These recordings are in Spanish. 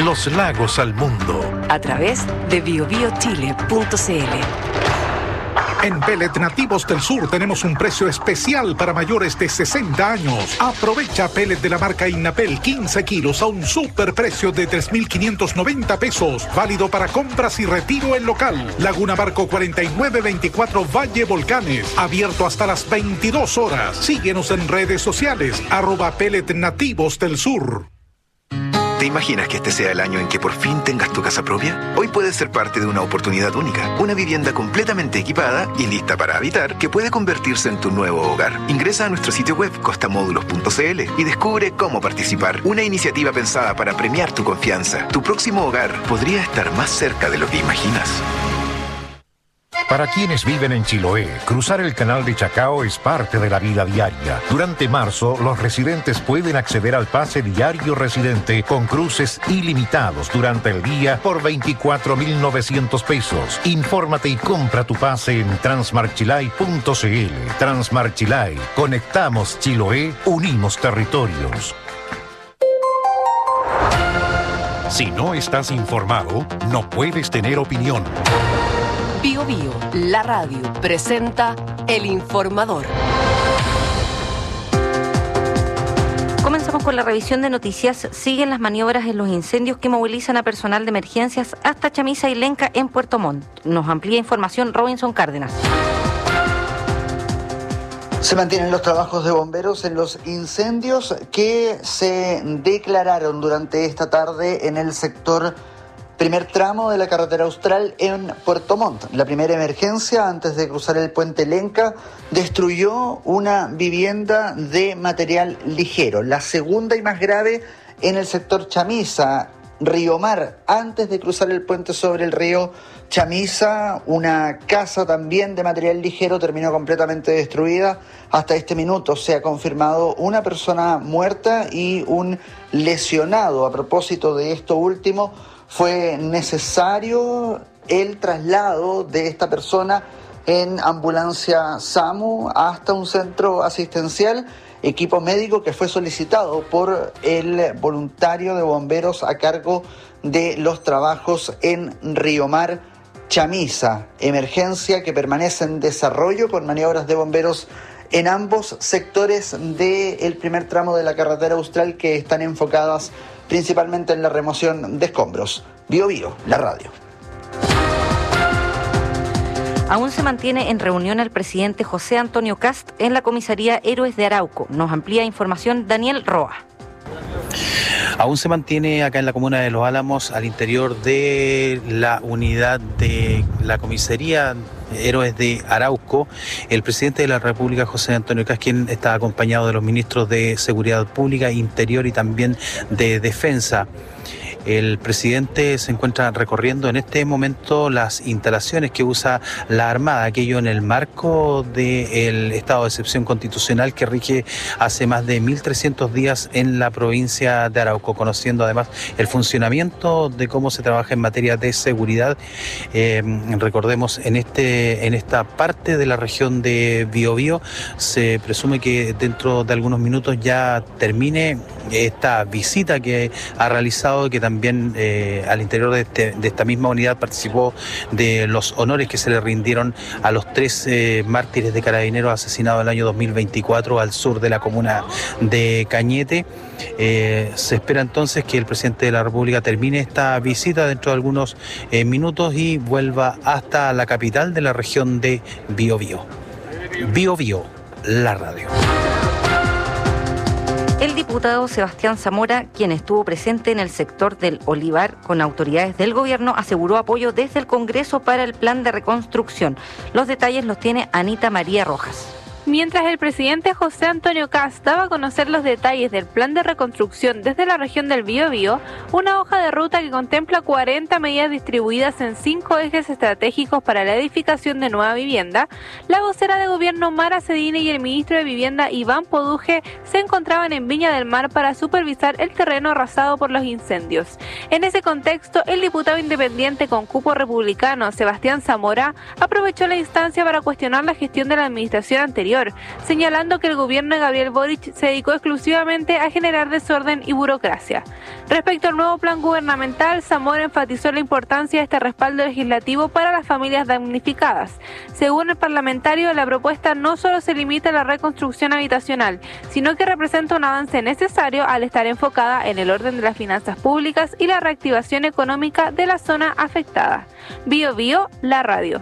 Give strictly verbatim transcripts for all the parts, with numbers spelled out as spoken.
los lagos al mundo. A través de bio bio chile punto c l. En Pellet Nativos del Sur tenemos un precio especial para mayores de sesenta años. Aprovecha pellet de la marca Innapel quince kilos a un superprecio de tres mil quinientos noventa pesos. Válido para compras y retiro en local. Laguna Barco cuarenta y nueve veinticuatro Valle Volcanes. Abierto hasta las veintidós horas. Síguenos en redes sociales. Arroba Pellet Nativos del Sur. ¿Te imaginas que este sea el año en que por fin tengas tu casa propia? Hoy puedes ser parte de una oportunidad única, una vivienda completamente equipada y lista para habitar que puede convertirse en tu nuevo hogar. Ingresa a nuestro sitio web costamódulos punto c l y descubre cómo participar. Una iniciativa pensada para premiar tu confianza. Tu próximo hogar podría estar más cerca de lo que imaginas. Para quienes viven en Chiloé, cruzar el canal de Chacao es parte de la vida diaria. Durante marzo, los residentes pueden acceder al pase diario residente con cruces ilimitados durante el día por veinticuatro mil novecientos pesos. Infórmate y compra tu pase en transmarchilay punto c l. Transmarchilay. Conectamos Chiloé, unimos territorios. Si no estás informado, no puedes tener opinión. Bio Bio, la radio, presenta El Informador. Comenzamos con la revisión de noticias. Siguen las maniobras en los incendios que movilizan a personal de emergencias hasta Chamisa y Lenca en Puerto Montt. Nos amplía información Robinson Cárdenas. Se mantienen los trabajos de bomberos en los incendios que se declararon durante esta tarde en el sector primer tramo de la carretera austral en Puerto Montt. La primera emergencia, antes de cruzar el puente Lenca, destruyó una vivienda de material ligero. La segunda y más grave en el sector Chamisa, Río Mar, antes de cruzar el puente sobre el río Chamisa, una casa también de material ligero terminó completamente destruida. Hasta este minuto se ha confirmado una persona muerta y un lesionado. A propósito de esto último, fue necesario el traslado de esta persona en ambulancia SAMU hasta un centro asistencial, equipo médico que fue solicitado por el voluntario de bomberos a cargo de los trabajos en Río Mar, Chamisa. Emergencia que permanece en desarrollo con maniobras de bomberos en ambos sectores del primer tramo de la carretera austral que están enfocadas principalmente en la remoción de escombros. Bio Bio, la radio. Aún se mantiene en reunión el presidente José Antonio Kast en la comisaría Héroes de Arauco. Nos amplía información Daniel Roa. Aún se mantiene acá en la comuna de Los Álamos, al interior de la unidad de la comisaría Héroes de Arauco, el presidente de la República, José Antonio Kast, quien está acompañado de los ministros de Seguridad Pública, Interior y también de Defensa. El presidente se encuentra recorriendo en este momento las instalaciones que usa la Armada, aquello en el marco del estado de excepción constitucional que rige hace más de mil trescientos días en la provincia de Arauco, conociendo además el funcionamiento de cómo se trabaja en materia de seguridad. Eh, recordemos, en, este, en esta parte de la región de Biobío se presume que dentro de algunos minutos ya termine esta visita que ha realizado, que también También eh, al interior de, este, de esta misma unidad participó de los honores que se le rindieron a los tres eh, mártires de carabineros asesinados el año dos mil veinticuatro al sur de la comuna de Cañete. Eh, se espera entonces que el presidente de la República termine esta visita dentro de algunos eh, minutos y vuelva hasta la capital de la región de Biobío. Biobío, la radio. El diputado Sebastián Zamora, quien estuvo presente en el sector del Olivar con autoridades del gobierno, aseguró apoyo desde el Congreso para el plan de reconstrucción. Los detalles los tiene Anita María Rojas. Mientras el presidente José Antonio Kast daba a conocer los detalles del plan de reconstrucción desde la región del Biobío, una hoja de ruta que contempla cuarenta medidas distribuidas en cinco ejes estratégicos para la edificación de nueva vivienda, la vocera de gobierno Mara Cedini y el ministro de Vivienda Iván Poduje se encontraban en Viña del Mar para supervisar el terreno arrasado por los incendios. En ese contexto, el diputado independiente con cupo republicano Sebastián Zamora aprovechó la instancia para cuestionar la gestión de la administración anterior anterior, señalando que el gobierno de Gabriel Boric se dedicó exclusivamente a generar desorden y burocracia. Respecto al nuevo plan gubernamental, Zamora enfatizó la importancia de este respaldo legislativo para las familias damnificadas. Según el parlamentario, la propuesta no solo se limita a la reconstrucción habitacional, sino que representa un avance necesario al estar enfocada en el orden de las finanzas públicas y la reactivación económica de la zona afectada. Bio Bio, la radio.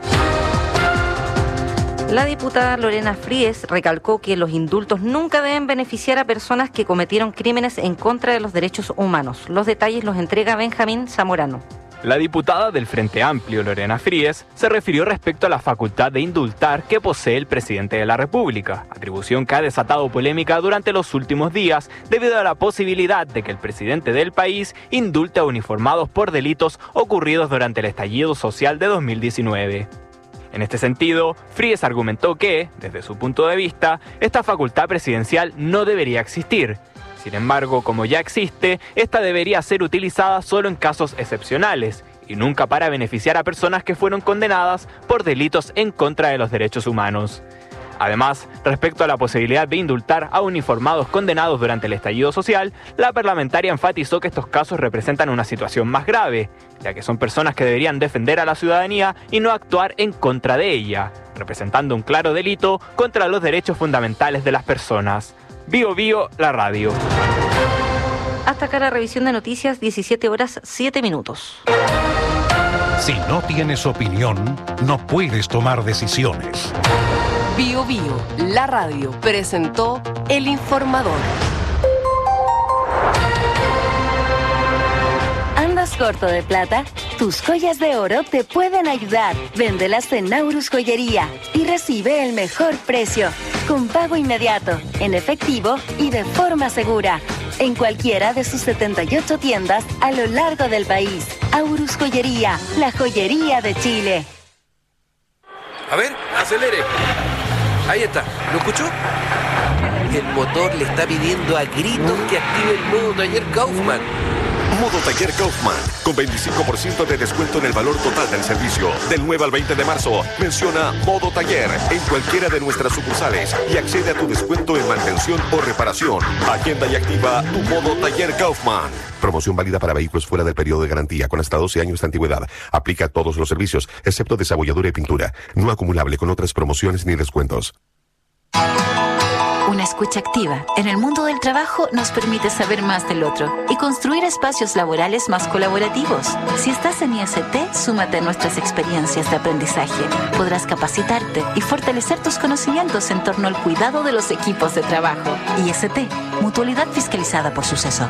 La diputada Lorena Fríes recalcó que los indultos nunca deben beneficiar a personas que cometieron crímenes en contra de los derechos humanos. Los detalles los entrega Benjamín Zamorano. La diputada del Frente Amplio, Lorena Fríes, se refirió respecto a la facultad de indultar que posee el presidente de la República, atribución que ha desatado polémica durante los últimos días debido a la posibilidad de que el presidente del país indulte a uniformados por delitos ocurridos durante el estallido social de dos mil diecinueve. En este sentido, Fríes argumentó que, desde su punto de vista, esta facultad presidencial no debería existir. Sin embargo, como ya existe, esta debería ser utilizada solo en casos excepcionales y nunca para beneficiar a personas que fueron condenadas por delitos en contra de los derechos humanos. Además, respecto a la posibilidad de indultar a uniformados condenados durante el estallido social, la parlamentaria enfatizó que estos casos representan una situación más grave, ya que son personas que deberían defender a la ciudadanía y no actuar en contra de ella, representando un claro delito contra los derechos fundamentales de las personas. Bio Bio, la radio. Hasta acá la revisión de noticias, diecisiete horas, siete minutos. Si no tienes opinión, no puedes tomar decisiones. Bio Bio, la radio, presentó El Informador. ¿Andas corto de plata? Tus joyas de oro te pueden ayudar. Véndelas en Naurus Joyería y recibe el mejor precio, con pago inmediato, en efectivo y de forma segura, en cualquiera de sus setenta y ocho tiendas a lo largo del país. Aurus Joyería, la joyería de Chile. A ver, acelere. Ahí está, ¿lo escuchó? El motor le está pidiendo a gritos que active el modo taller Kaufman. Modo Taller Kaufman, con veinticinco por ciento de descuento en el valor total del servicio. Del nueve al veinte de marzo, menciona Modo Taller en cualquiera de nuestras sucursales y accede a tu descuento en mantención o reparación. Agenda y activa tu Modo Taller Kaufman. Promoción válida para vehículos fuera del periodo de garantía con hasta doce años de antigüedad. Aplica a todos los servicios, excepto desabolladura y pintura. No acumulable con otras promociones ni descuentos. Una escucha activa en el mundo del trabajo nos permite saber más del otro y construir espacios laborales más colaborativos. Si estás en I S T, súmate a nuestras experiencias de aprendizaje. Podrás capacitarte y fortalecer tus conocimientos en torno al cuidado de los equipos de trabajo. I S T, mutualidad fiscalizada por Suceso.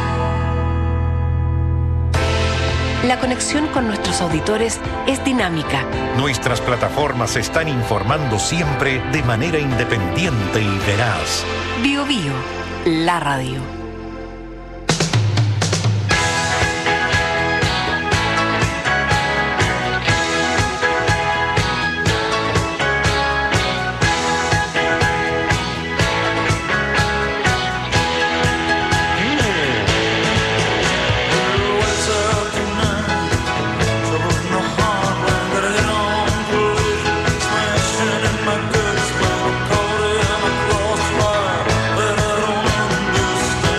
La conexión con nuestros auditores es dinámica. Nuestras plataformas se están informando siempre de manera independiente y veraz. Bio Bio, la radio. Understand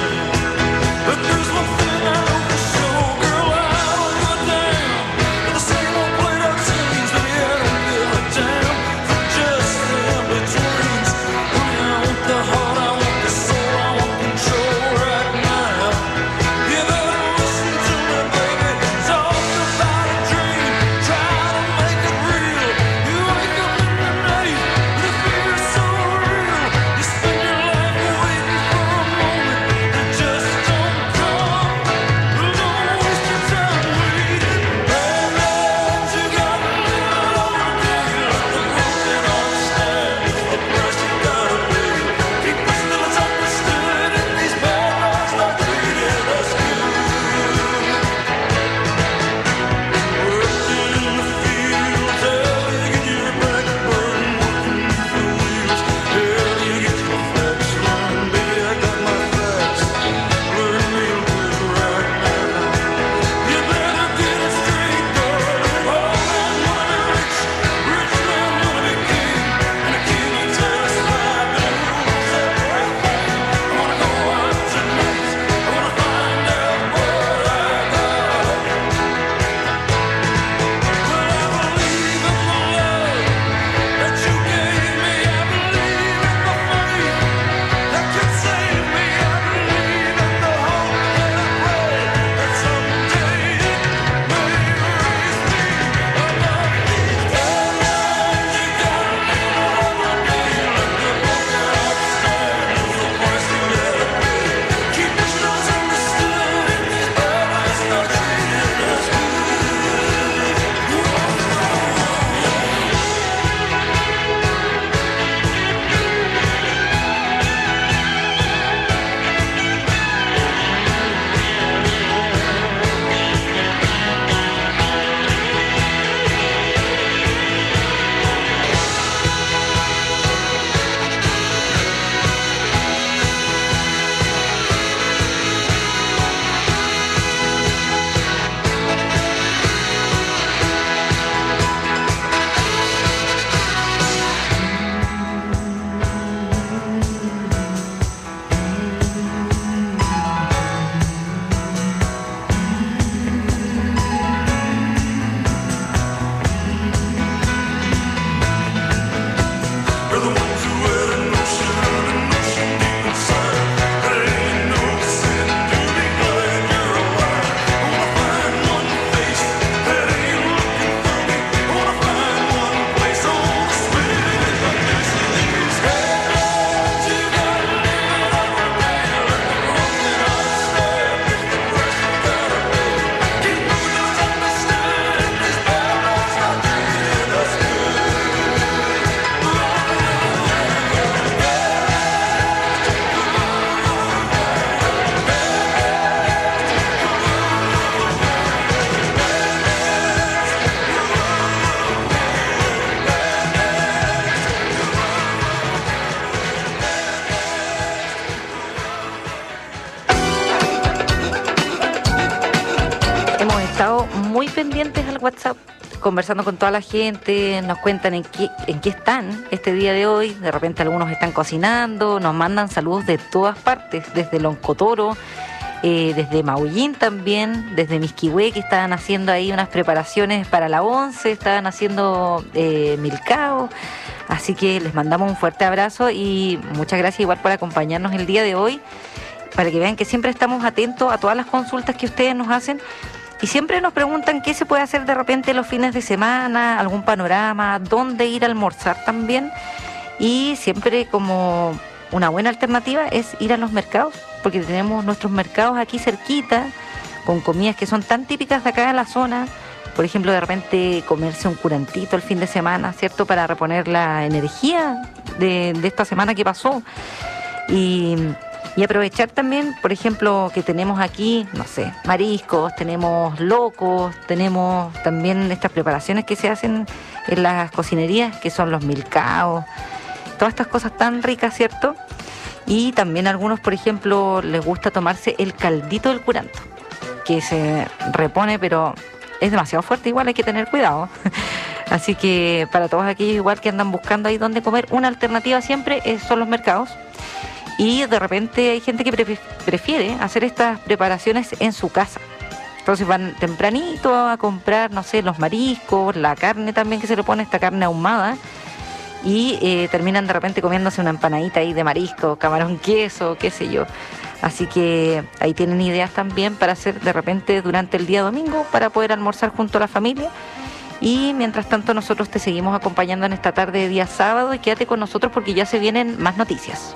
Hemos estado muy pendientes al WhatsApp, conversando con toda la gente, nos cuentan en qué, en qué están este día de hoy. De repente algunos están cocinando, nos mandan saludos de todas partes, desde Loncotoro, eh, desde Maullín también, desde Misquihue, que estaban haciendo ahí unas preparaciones para la once, estaban haciendo eh, milcao. Así que les mandamos un fuerte abrazo y muchas gracias igual por acompañarnos el día de hoy, para que vean que siempre estamos atentos a todas las consultas que ustedes nos hacen. Y siempre nos preguntan qué se puede hacer de repente los fines de semana, algún panorama, dónde ir a almorzar también. Y siempre como una buena alternativa es ir a los mercados, porque tenemos nuestros mercados aquí cerquita, con comidas que son tan típicas de acá de la zona. Por ejemplo, de repente comerse un curantito el fin de semana, ¿cierto? Para reponer la energía de, de esta semana que pasó. Y... Y aprovechar también, por ejemplo, que tenemos aquí, no sé, mariscos, tenemos locos, tenemos también estas preparaciones que se hacen en las cocinerías, que son los milcaos, todas estas cosas tan ricas, ¿cierto? Y también a algunos, por ejemplo, les gusta tomarse el caldito del curanto, que se repone, pero es demasiado fuerte, igual hay que tener cuidado. Así que para todos aquellos igual que andan buscando ahí dónde comer, una alternativa siempre es, son los mercados. Y de repente hay gente que pre- prefiere hacer estas preparaciones en su casa. Entonces van tempranito a comprar, no sé, los mariscos, la carne también que se le pone, esta carne ahumada. Y eh, terminan de repente comiéndose una empanadita ahí de marisco, camarón queso, qué sé yo. Así que ahí tienen ideas también para hacer de repente durante el día domingo, para poder almorzar junto a la familia. Y mientras tanto nosotros te seguimos acompañando en esta tarde de día sábado y quédate con nosotros porque ya se vienen más noticias.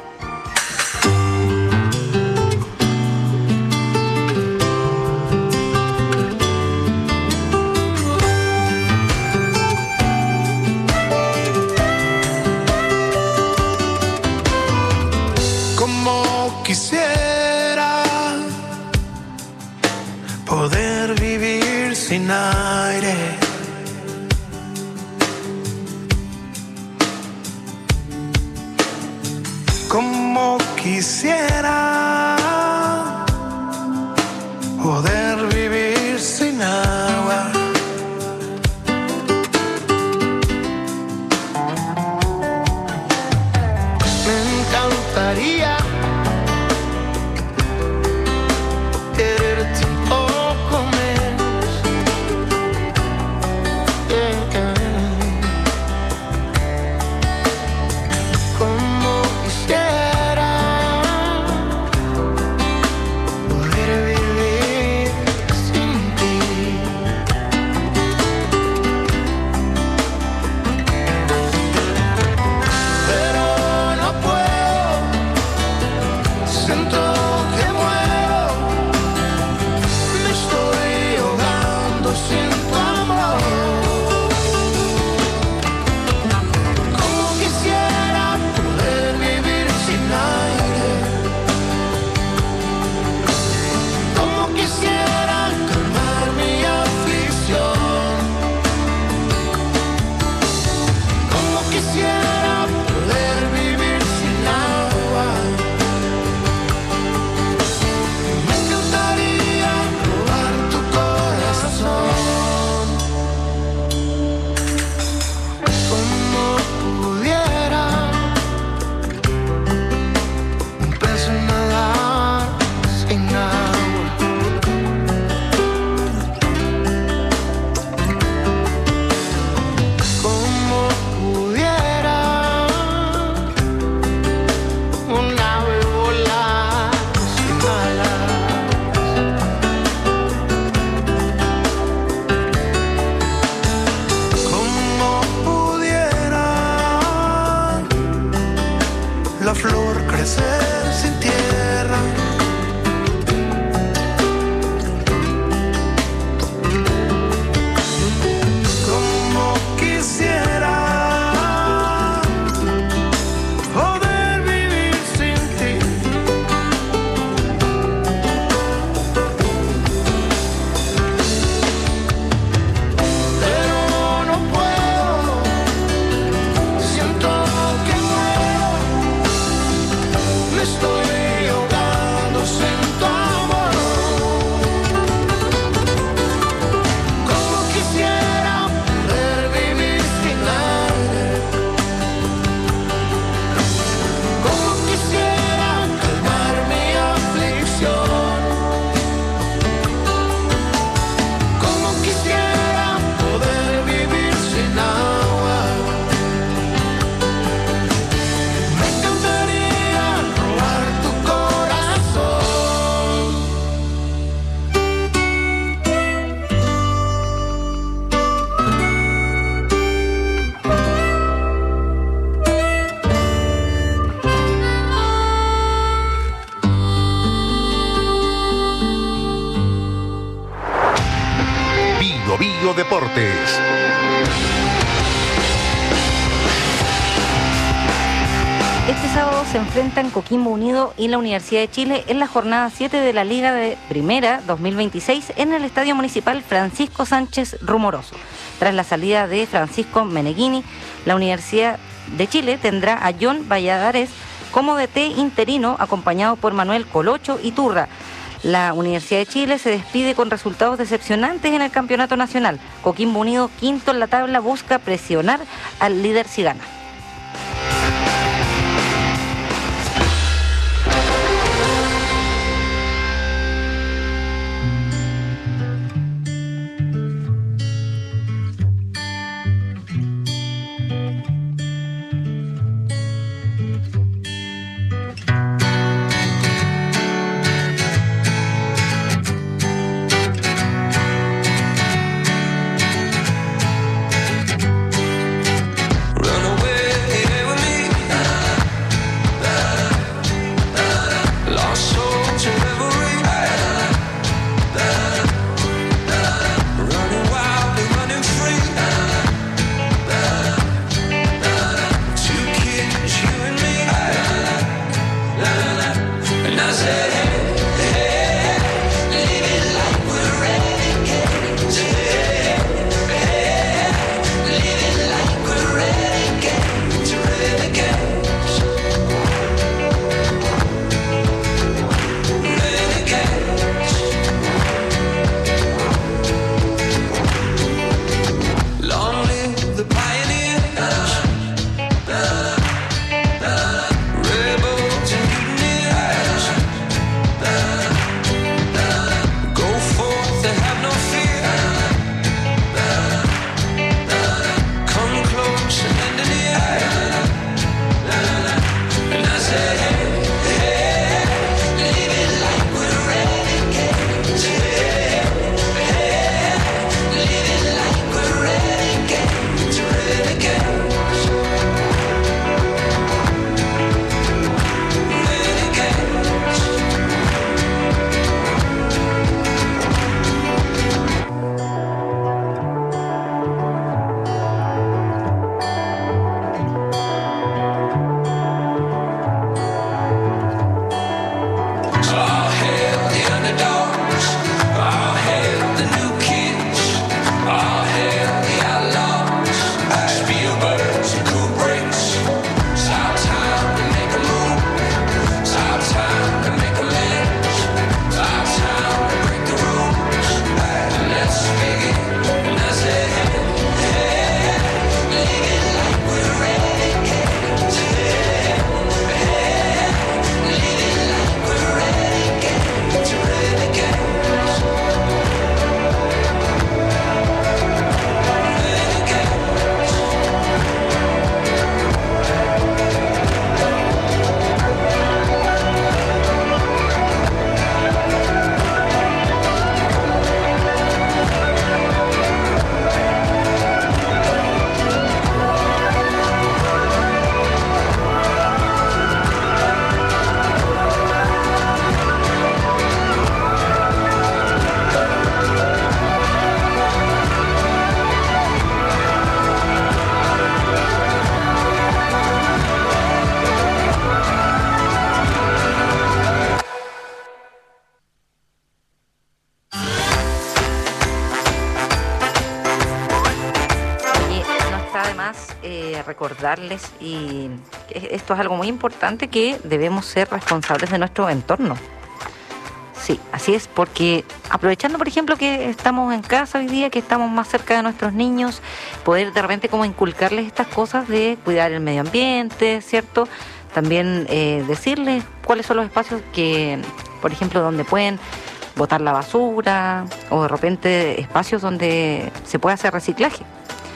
Quisiera poder vivir sin aire, como quisiera poder vivir sin agua. Me encantaría quererte un poco menos, yeah, yeah. Como quisiera poder vivir Bio Deportes. Este sábado se enfrentan Coquimbo Unido y la Universidad de Chile en la jornada siete de la Liga de Primera dos mil veintiséis en el Estadio Municipal Francisco Sánchez Rumoroso. Tras la salida de Francisco Meneghini, la Universidad de Chile tendrá a John Valladares como D T interino, acompañado por Manuel Colocho Iturra. La Universidad de Chile se despide con resultados decepcionantes en el campeonato nacional. Coquimbo Unido, quinto en la tabla, busca presionar al líder si gana. Recordarles, y esto es algo muy importante, que debemos ser responsables de nuestro entorno. Sí, así es, porque aprovechando, por ejemplo, que estamos en casa hoy día, que estamos más cerca de nuestros niños, poder de repente como inculcarles estas cosas de cuidar el medio ambiente, ¿cierto? También eh, decirles cuáles son los espacios que, por ejemplo, donde pueden botar la basura, o de repente espacios donde se puede hacer reciclaje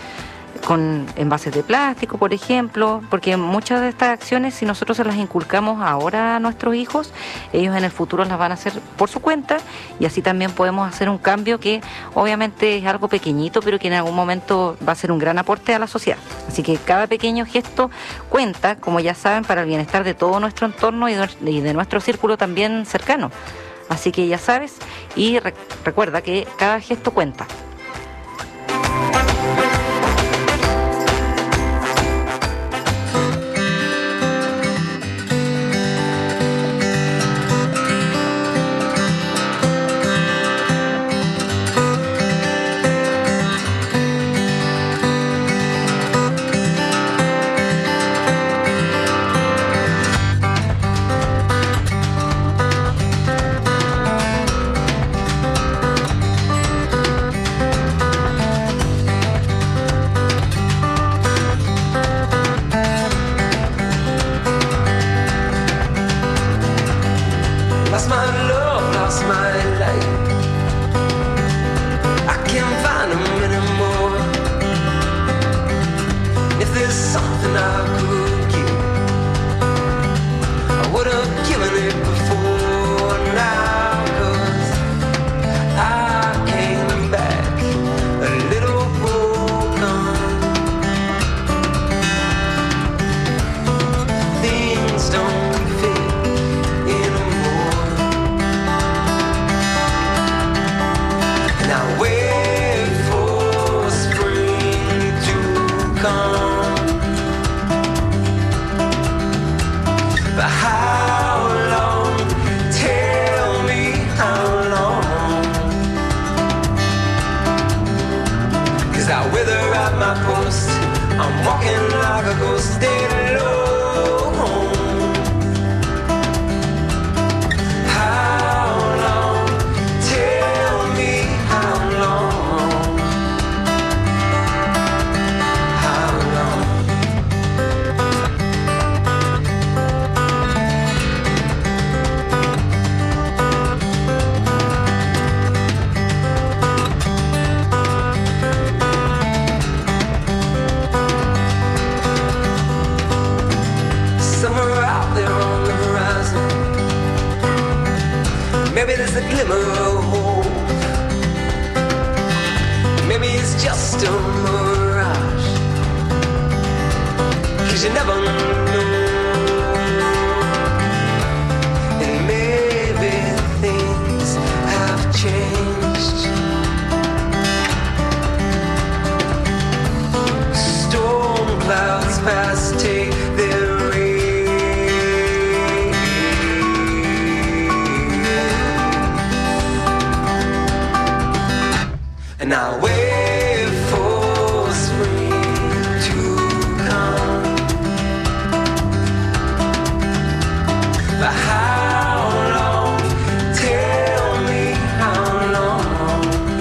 con envases de plástico, por ejemplo, porque muchas de estas acciones, si nosotros se las inculcamos ahora a nuestros hijos, ellos en el futuro las van a hacer por su cuenta, y así también podemos hacer un cambio que obviamente es algo pequeñito, pero que en algún momento va a ser un gran aporte a la sociedad. Así que cada pequeño gesto cuenta, como ya saben, para el bienestar de todo nuestro entorno y de nuestro círculo también cercano. Así que ya sabes, y re- recuerda que cada gesto cuenta. right. I can't find them anymore. If there's something I could give, I would have given it before now, 'cause I came back a little broken. Things don't fit anymore, and I wait for spring to come. But how long? Tell me how long. 'Cause I wither at my post. I'm walking like a ghost, stay low. How long? Tell me how long. How long? Somewhere out there on the horizon, maybe there's a glimmer of hope. Maybe it's just a mirage, 'cause you never know. And maybe things have changed. Storm clouds pass, take their rain, and I wait for spring to come. But how long? Tell me how long.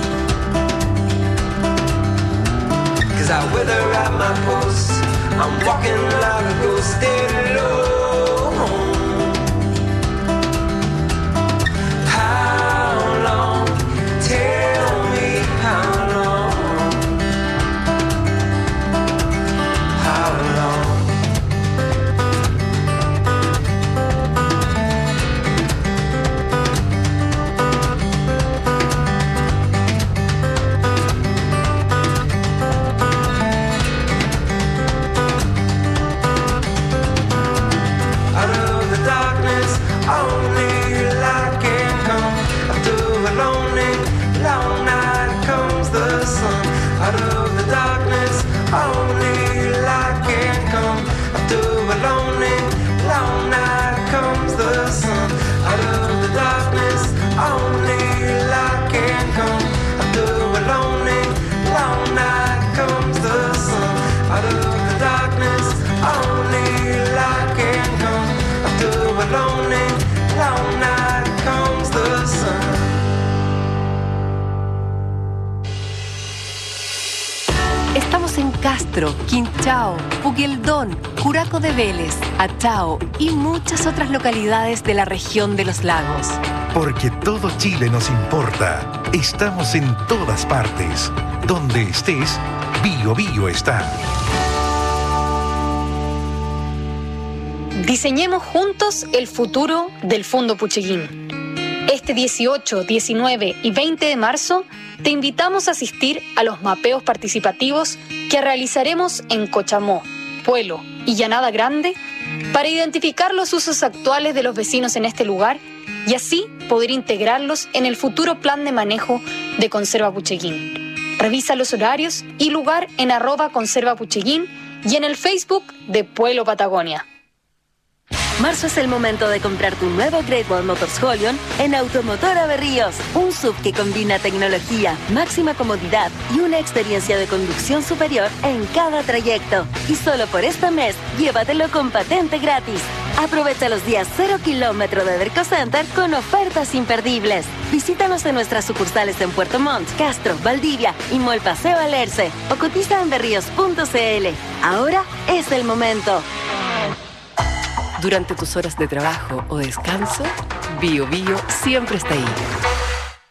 'Cause I wither at my post. I'm walking like a ghost, stay low. How long? Tell me how long. How long? Out of the darkness, only light can come. After a lonely, long night comes the sun. Out of the darkness, only light can come. After a lonely, long night comes the sun. Out of the darkness, only light can come. After a lonely, long night comes the sun. Out of the darkness, only light can come. After a lonely, long night comes the sun. Estamos en Castro, Quinchao, Puqueldón, Curaco de Vélez, Achao y muchas otras localidades de la región de los lagos. Porque todo Chile nos importa. Estamos en todas partes. Donde estés, Bio Bio está. Diseñemos juntos el futuro del Fondo Pucheguín. Este dieciocho, diecinueve y veinte de marzo te invitamos a asistir a los mapeos participativos que realizaremos en Cochamó, Puelo y Llanada Grande para identificar los usos actuales de los vecinos en este lugar y así poder integrarlos en el futuro plan de manejo de Conserva Pucheguín. Revisa los horarios y lugar en arroba Conserva Pucheguín y en el Facebook de Puelo Patagonia. Marzo es el momento de comprar tu nuevo Great Wall Motors Holion en Automotora Berríos. Un S U V que combina tecnología, máxima comodidad y una experiencia de conducción superior en cada trayecto. Y solo por este mes, llévatelo con patente gratis. Aprovecha los días cero kilómetro de Derco Center con ofertas imperdibles. Visítanos en nuestras sucursales en Puerto Montt, Castro, Valdivia y Mall Paseo Alerce o cotiza en berríos punto c l. Ahora es el momento. Durante tus horas de trabajo o descanso, Bio Bio siempre está ahí.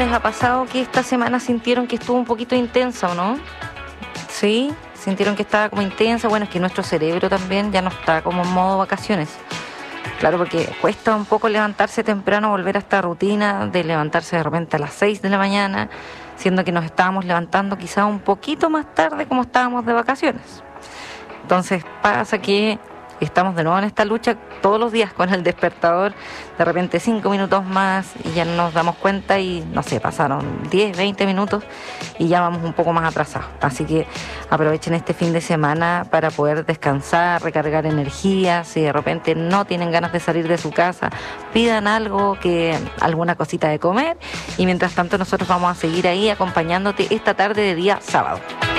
les ha pasado que esta semana sintieron que estuvo un poquito intensa, ¿o no? ¿Sí? ¿Sintieron que estaba como intensa? Bueno, es que nuestro cerebro también ya no está como en modo vacaciones. Claro, porque cuesta un poco levantarse temprano, volver a esta rutina de levantarse de repente a las seis de la mañana, siendo que nos estábamos levantando quizá un poquito más tarde como estábamos de vacaciones. Entonces pasa que estamos de nuevo en esta lucha todos los días con el despertador, de repente cinco minutos más y ya nos damos cuenta y no sé, pasaron diez, veinte minutos y ya vamos un poco más atrasados. Así que aprovechen este fin de semana para poder descansar, recargar energía. Si de repente no tienen ganas de salir de su casa, pidan algo, que alguna cosita de comer, y mientras tanto nosotros vamos a seguir ahí acompañándote esta tarde de día sábado.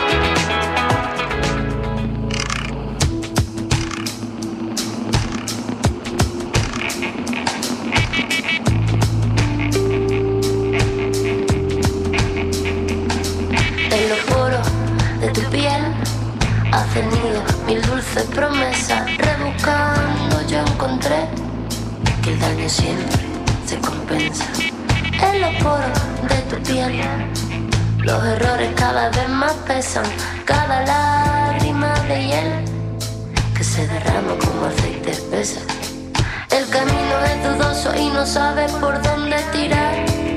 Hacen nido mil dulces promesas, rebuscando yo encontré que el daño siempre se compensa. En los poros de tu piel, los errores cada vez más pesan, cada lágrima de hiel que se derrama como aceite espesa. El camino es dudoso y no sabes por dónde tirar.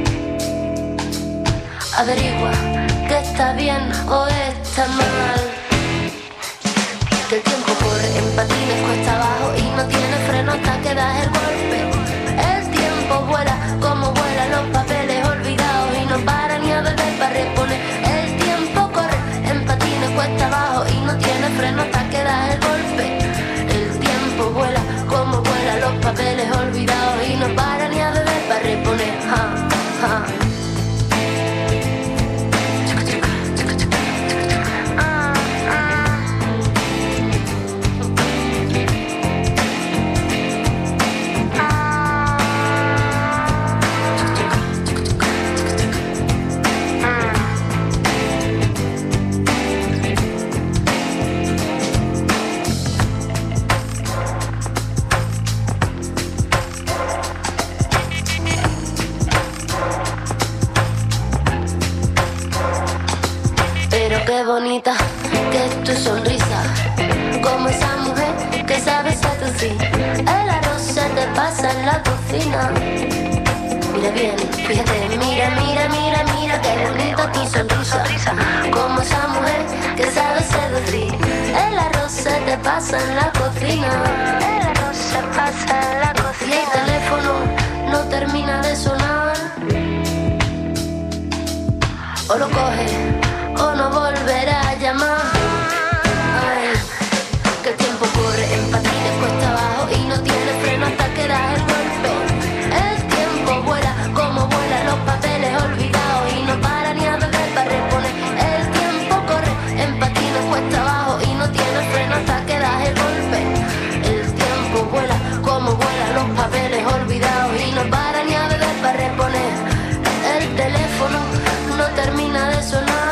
Averigua que está bien o está mal. Que el tiempo corre en patines cuesta abajo y no tiene freno hasta que das el golpe. El tiempo vuela como vuelan los papeles olvidados y no para ni a beber para reponer. El tiempo corre en patines cuesta abajo y no tiene freno hasta que das el golpe. El tiempo vuela como vuelan los papeles olvidados y no para ni a beber para reponer. Ja, ja. Qué bonita que es tu sonrisa, como esa mujer que sabe seducir. El arroz se te pasa en la cocina. Mira bien, fíjate, mira, mira, mira, mira, qué bonita tu sonrisa, como esa mujer que sabe seducir. El arroz se te pasa en la cocina. El arroz se pasa en la cocina. Y el teléfono no termina de sonar. O lo coge o no volverá a llamar. Ay, que el tiempo corre en patines cuesta abajo y no tiene freno hasta que das el golpe. El tiempo vuela como vuelan los papeles olvidados y no para ni a beber para reponer. El tiempo corre en patines cuesta abajo y no tiene freno hasta que das el golpe. El tiempo vuela como vuelan los papeles olvidados y no para ni a beber para reponer. El teléfono no termina de sonar.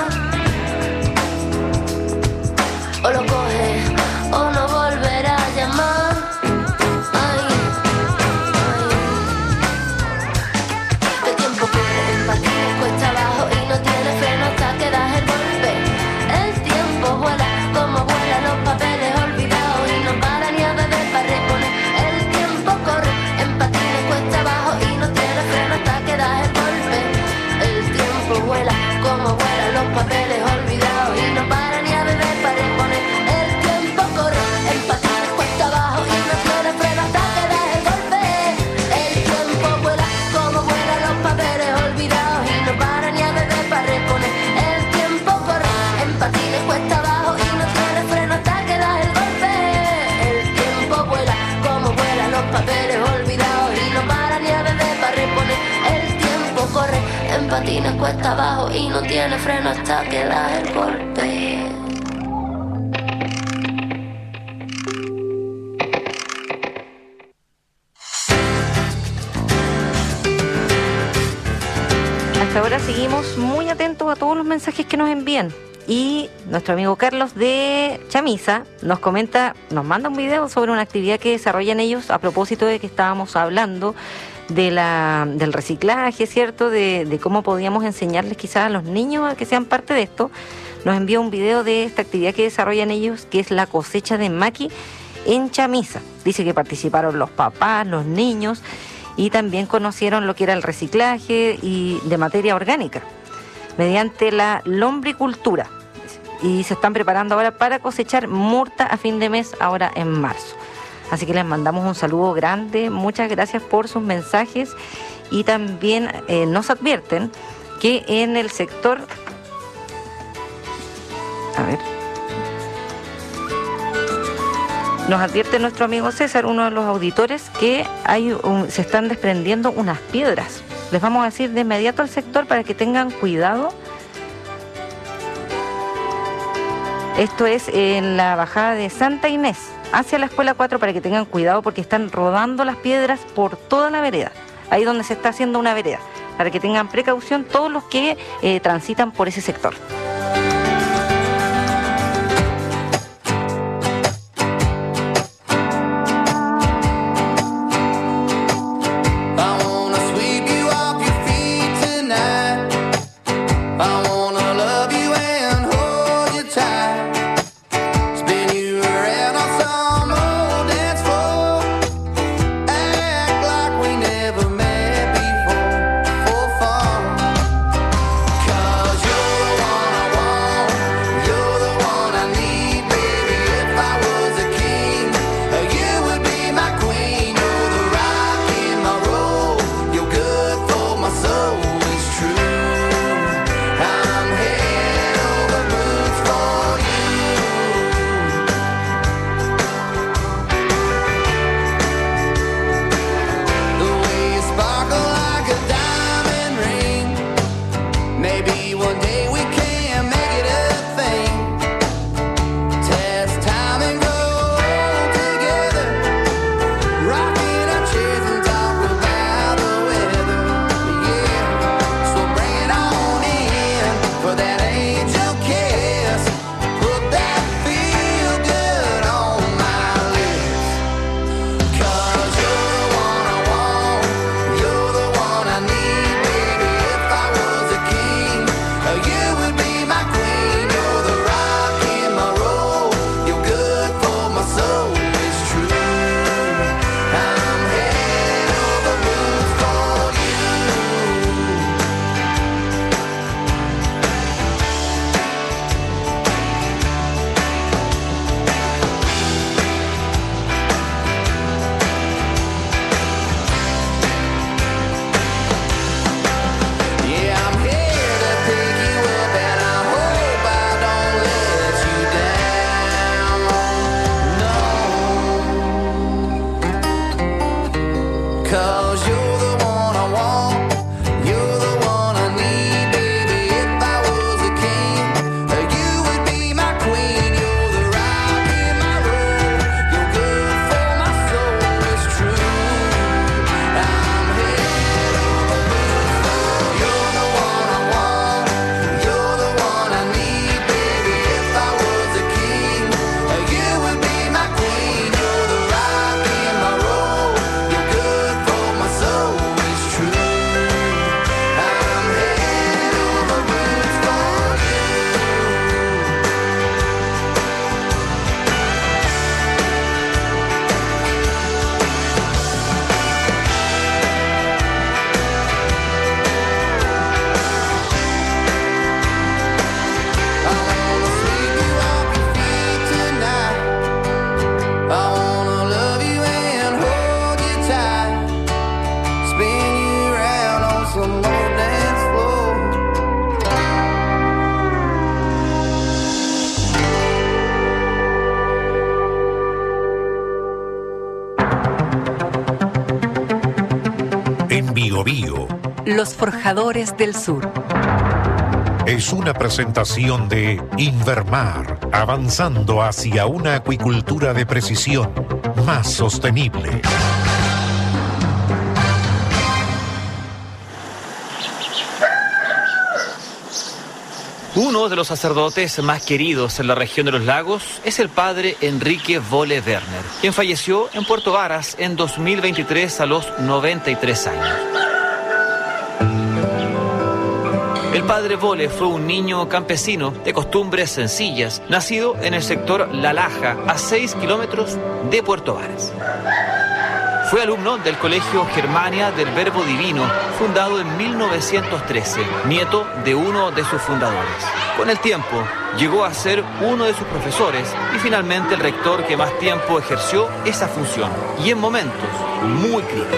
O lo coge o no volverá a llamar. Ay, ay. El tiempo corre en patines cuesta abajo y no tiene freno hasta que das el golpe. El tiempo vuela como vuelan los papeles olvidados y no para ni a beber para reponer. El tiempo corre en patines cuesta abajo y no tiene freno hasta que das el golpe. El tiempo vuela como vuelan los papeles olvidados y no para ni a beber para reponer. El tiempo corre en patines cuesta abajo y no tiene freno hasta que das el golpe. El tiempo vuela como vuelan los papeles olvidados y no para ni a beber para reponer. El tiempo corre en patines cuesta abajo y no tiene freno hasta que das el golpe. El tiempo vuela como vuelan los papeles olvidados y no para ni a beber para reponer. El tiempo corre en patines cuesta abajo y no tiene freno hasta que da el golpe. Hasta ahora seguimos muy atentos a todos los mensajes que nos envían. y nuestro amigo Carlos de Chamisa nos comenta, nos manda un video sobre una actividad que desarrollan ellos a propósito de que estábamos hablando de la, del reciclaje, ¿cierto? De, de cómo podíamos enseñarles quizás a los niños a que sean parte de esto. Nos envió un video de esta actividad que desarrollan ellos, que es la cosecha de maqui en Chamisa. Dice que participaron los papás, los niños, y también conocieron lo que era el reciclaje y de materia orgánica mediante la lombricultura, y se están preparando ahora para cosechar murta a fin de mes, ahora en marzo. Así que les mandamos un saludo grande, muchas gracias por sus mensajes, y también eh, nos advierten que en el sector, a ver, nos advierte nuestro amigo César, uno de los auditores, que hay un, se están desprendiendo unas piedras. Les vamos a decir de inmediato al sector para que tengan cuidado. Esto es en la bajada de Santa Inés, hacia la Escuela cuatro, para que tengan cuidado porque están rodando las piedras por toda la vereda, ahí donde se está haciendo una vereda, para que tengan precaución todos los que eh, transitan por ese sector. Bio. Los Forjadores del Sur. Es una presentación de Invermar, avanzando hacia una acuicultura de precisión más sostenible. Uno de los sacerdotes más queridos en la región de los lagos es el padre Enrique Vole Werner, quien falleció en Puerto Varas en dos mil veintitrés a los noventa y tres años. El padre Vole fue un niño campesino de costumbres sencillas, nacido en el sector La Laja, a seis kilómetros de Puerto Varas. Fue alumno del Colegio Germania del Verbo Divino, fundado en mil novecientos trece, nieto de uno de sus fundadores. Con el tiempo, llegó a ser uno de sus profesores y finalmente el rector que más tiempo ejerció esa función, y en momentos muy críticos.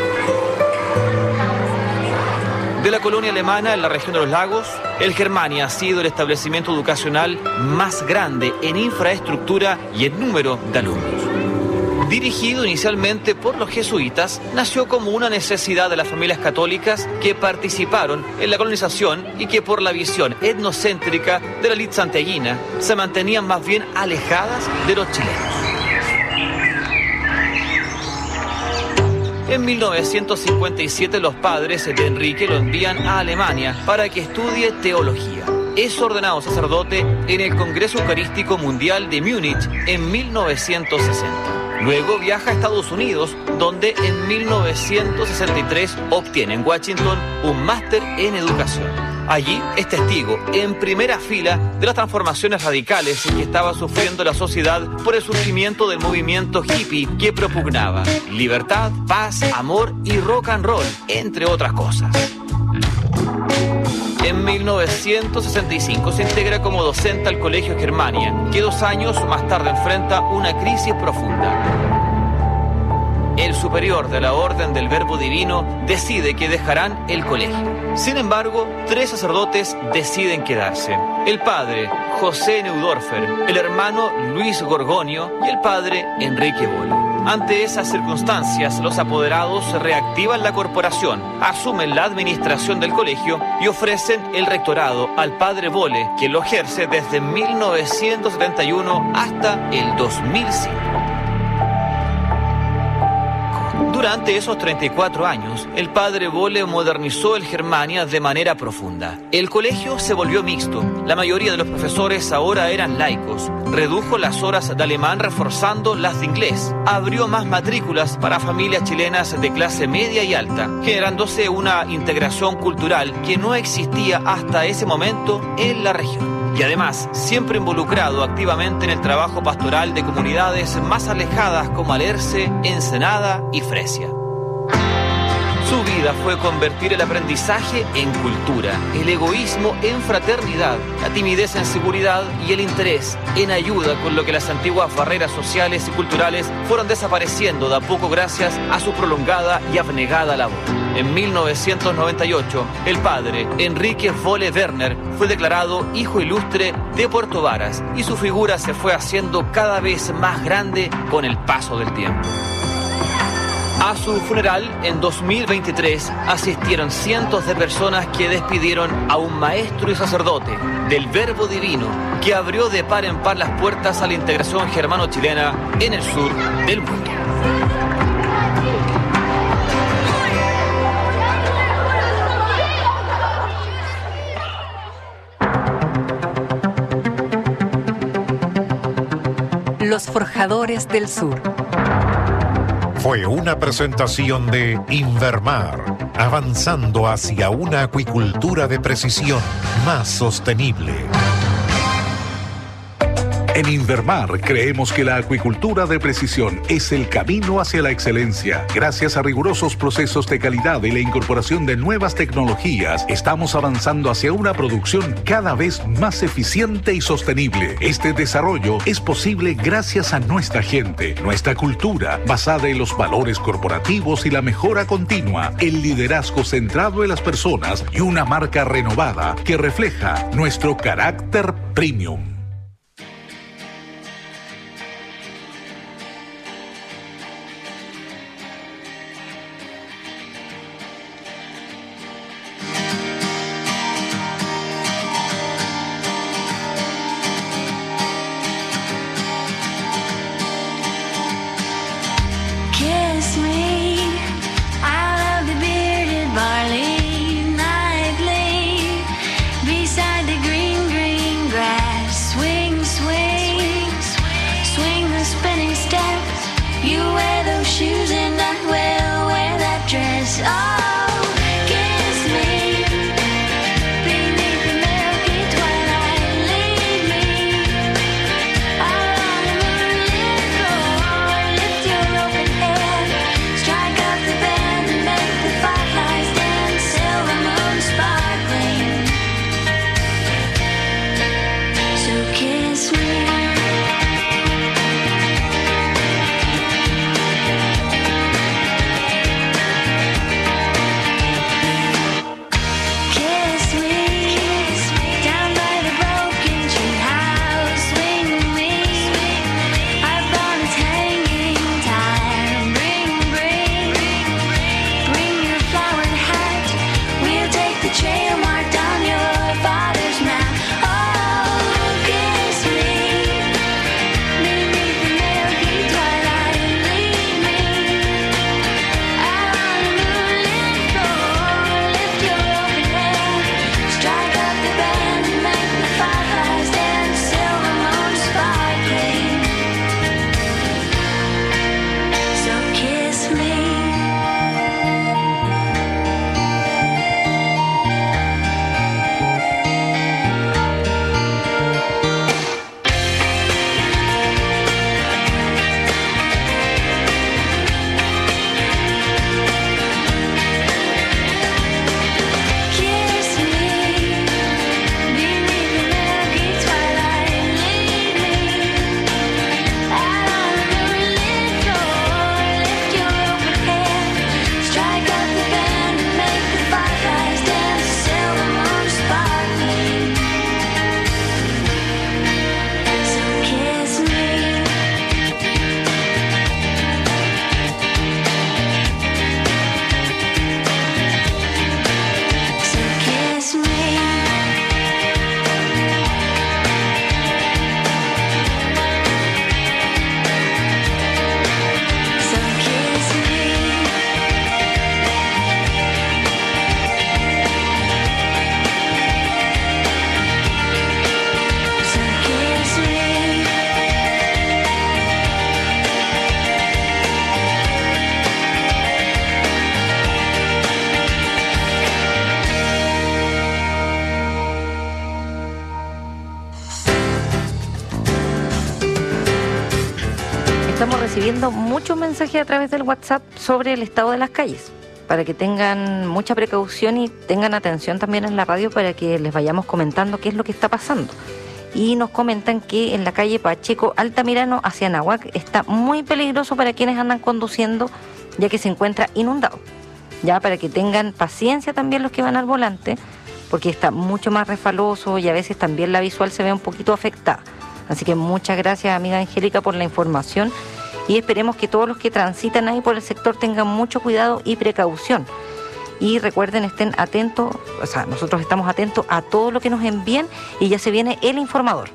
De la colonia alemana en la región de los lagos, el Germania ha sido el establecimiento educacional más grande en infraestructura y en número de alumnos. Dirigido inicialmente por los jesuitas, nació como una necesidad de las familias católicas que participaron en la colonización y que por la visión etnocéntrica de la élite santiaguina se mantenían más bien alejadas de los chilenos. En mil novecientos cincuenta y siete los padres de Enrique lo envían a Alemania para que estudie teología. Es ordenado sacerdote en el Congreso Eucarístico Mundial de Múnich en mil novecientos sesenta. Luego viaja a Estados Unidos, donde en mil novecientos sesenta y tres obtiene en Washington un máster en educación. Allí es testigo en primera fila de las transformaciones radicales que estaba sufriendo la sociedad por el surgimiento del movimiento hippie que propugnaba libertad, paz, amor y rock and roll, entre otras cosas. En mil novecientos sesenta y cinco se integra como docente al Colegio Germania, que dos años más tarde enfrenta una crisis profunda. El superior de la Orden del Verbo Divino decide que dejarán el colegio. Sin embargo, tres sacerdotes deciden quedarse. El padre José Neudorfer, el hermano Luis Gorgonio y el padre Enrique Vole. Ante esas circunstancias, los apoderados reactivan la corporación, asumen la administración del colegio y ofrecen el rectorado al padre Vole, quien lo ejerce desde mil novecientos setenta y uno hasta el dos mil cinco. Durante esos treinta y cuatro años, el padre Vole modernizó el Germania de manera profunda. El colegio se volvió mixto. La mayoría de los profesores ahora eran laicos. Redujo las horas de alemán reforzando las de inglés. Abrió más matrículas para familias chilenas de clase media y alta, generándose una integración cultural que no existía hasta ese momento en la región. Y además, siempre involucrado activamente en el trabajo pastoral de comunidades más alejadas como Alerce, Ensenada y Fresia. Su vida fue convertir el aprendizaje en cultura, el egoísmo en fraternidad, la timidez en seguridad y el interés en ayuda, con lo que las antiguas barreras sociales y culturales fueron desapareciendo de a poco gracias a su prolongada y abnegada labor. En mil novecientos noventa y ocho, el padre Enrique Vole Werner fue declarado hijo ilustre de Puerto Varas y su figura se fue haciendo cada vez más grande con el paso del tiempo. A su funeral, en dos mil veintitrés, asistieron cientos de personas que despidieron a un maestro y sacerdote del Verbo Divino que abrió de par en par las puertas a la integración germano-chilena en el sur del mundo. Los Forjadores del Sur. Fue una presentación de Invermar, avanzando hacia una acuicultura de precisión más sostenible. En Invermar creemos que la acuicultura de precisión es el camino hacia la excelencia. Gracias a rigurosos procesos de calidad y la incorporación de nuevas tecnologías, estamos avanzando hacia una producción cada vez más eficiente y sostenible. Este desarrollo es posible gracias a nuestra gente, nuestra cultura, basada en los valores corporativos y la mejora continua, el liderazgo centrado en las personas y una marca renovada que refleja nuestro carácter premium. Beside the green, green recibiendo muchos mensajes a través del WhatsApp sobre el estado de las calles, para que tengan mucha precaución y tengan atención también en la radio para que les vayamos comentando qué es lo que está pasando. Y nos comentan que en la calle Pacheco Altamirano hacia Nahuac está muy peligroso para quienes andan conduciendo, ya que se encuentra inundado. Ya para que tengan paciencia también los que van al volante, porque está mucho más resbaloso y a veces también la visual se ve un poquito afectada. Así que muchas gracias, amiga Angélica, por la información y esperemos que todos los que transitan ahí por el sector tengan mucho cuidado y precaución. Y recuerden, estén atentos, o sea, nosotros estamos atentos a todo lo que nos envíen y ya se viene el informador.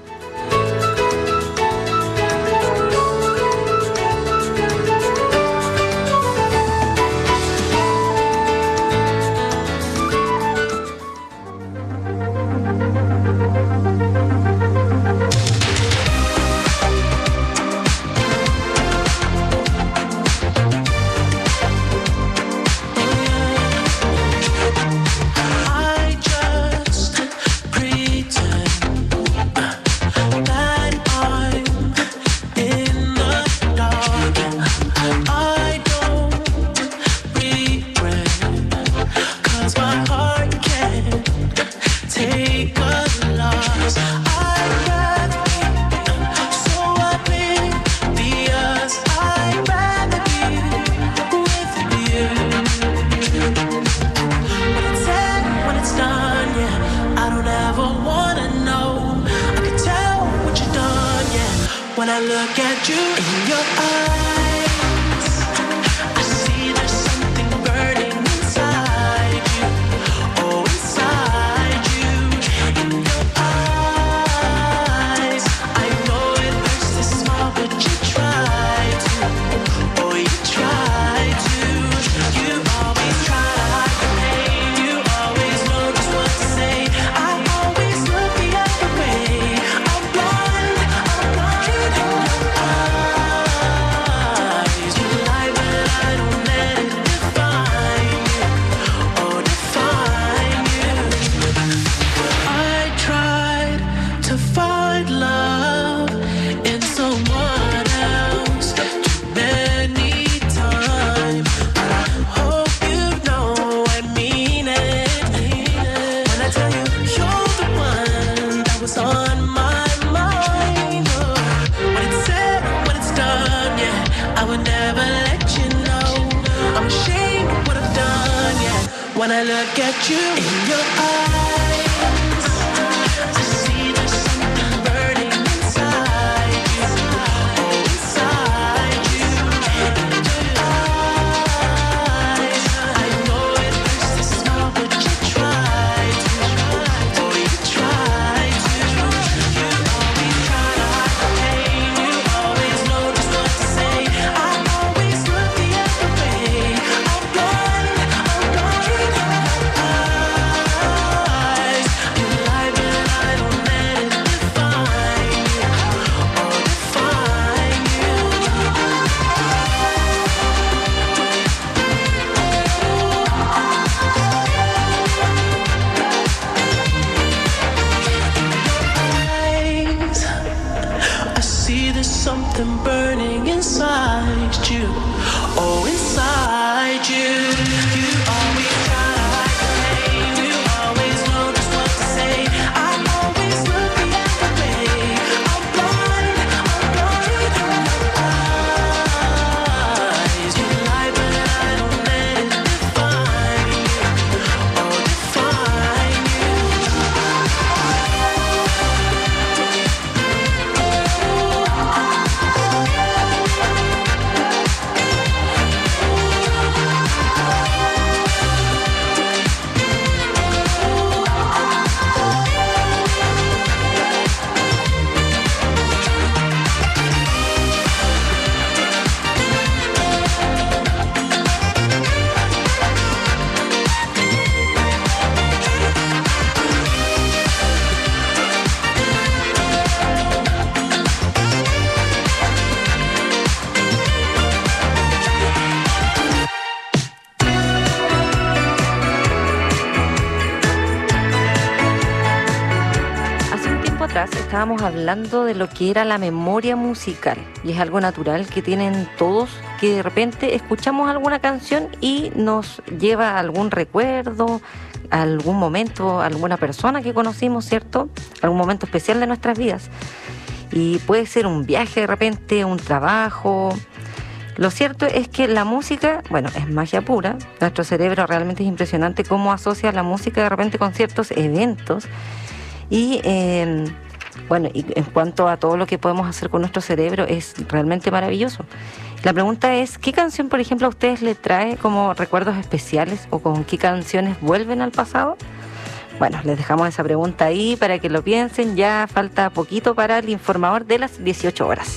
estábamos hablando de lo que era la memoria musical, y es algo natural que tienen todos, que de repente escuchamos alguna canción y nos lleva a algún recuerdo, a algún momento, a alguna persona que conocimos, ¿cierto? Algún momento especial de nuestras vidas. Y puede ser un viaje de repente, un trabajo. Lo cierto es que la música, bueno, es magia pura. Nuestro cerebro realmente es impresionante cómo asocia la música de repente con ciertos eventos. Y eh, bueno, y en cuanto a todo lo que podemos hacer con nuestro cerebro, es realmente maravilloso. La pregunta es, ¿qué canción, por ejemplo, a ustedes les trae como recuerdos especiales, o con qué canciones vuelven al pasado? Bueno, les dejamos esa pregunta ahí para que lo piensen. Ya falta poquito para el informador de las dieciocho horas.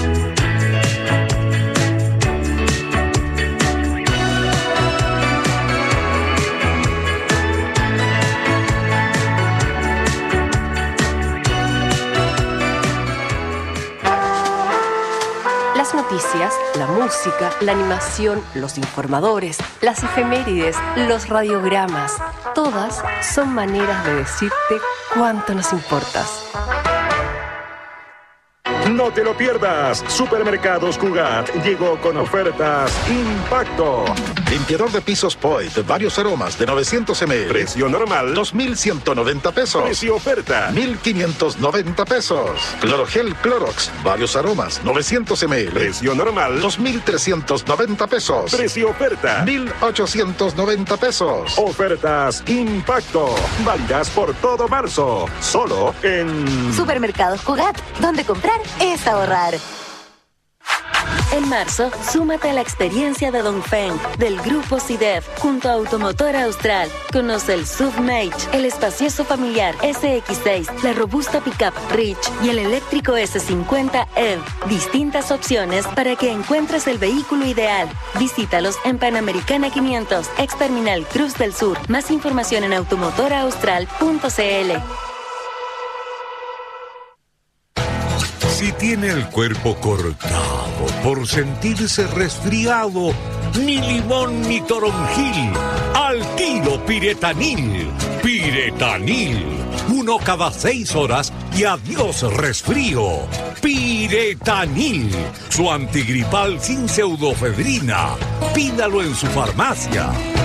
Las noticias, la música, la animación, los informadores, las efemérides, los radiogramas, todas son maneras de decirte cuánto nos importas. No te lo pierdas. Supermercados Cugat llegó con ofertas Impacto. Limpiador de pisos Poit, varios aromas de novecientos mililitros. Precio normal dos mil ciento noventa pesos. Precio oferta mil quinientos noventa pesos. Clorogel Clorox, varios aromas, novecientos mililitros. Precio normal dos mil trescientos noventa pesos. Precio oferta mil ochocientos noventa pesos. Ofertas Impacto, válidas por todo marzo. Solo en Supermercados Cugat, donde comprar es ahorrar. En marzo, súmate a la experiencia de Dongfeng del Grupo SIDEF junto a Automotor Austral. Conoce el S U V Mage, el espacioso familiar S X seis, la robusta pickup Rich y el eléctrico S cincuenta E V. Distintas opciones para que encuentres el vehículo ideal. Visítalos en Panamericana quinientos, ex Terminal Cruz del Sur. Más información en automotor austral punto c l. Si tiene el cuerpo cortado por sentirse resfriado, ni limón ni toronjil, al tiro Piretanil. Piretanil, uno cada seis horas y adiós resfrío. Piretanil, su antigripal sin pseudofedrina. Pídalo en su farmacia.